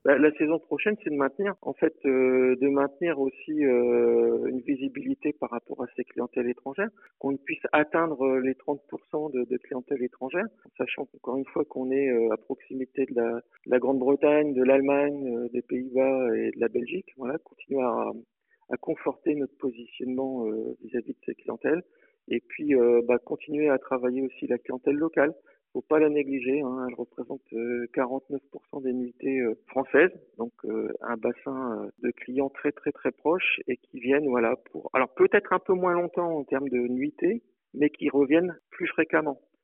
La saison prochaine, c'est de maintenir, en fait, de maintenir aussi une visibilité par rapport à ces clientèles étrangères, qu'on puisse atteindre les 30% de clientèle étrangère, sachant qu'encore une fois qu'on est à proximité de la Grande-Bretagne, de l'Allemagne, des Pays-Bas et de la Belgique. Voilà, continuer à conforter notre positionnement vis-à-vis de ces clientèles, et puis continuer à travailler aussi la clientèle locale. Faut pas la négliger, hein, elle représente 49% des nuitées françaises, donc un bassin de clients très très très proches et qui viennent voilà pour alors peut-être un peu moins longtemps en termes de nuitées, mais qui reviennent plus fréquemment.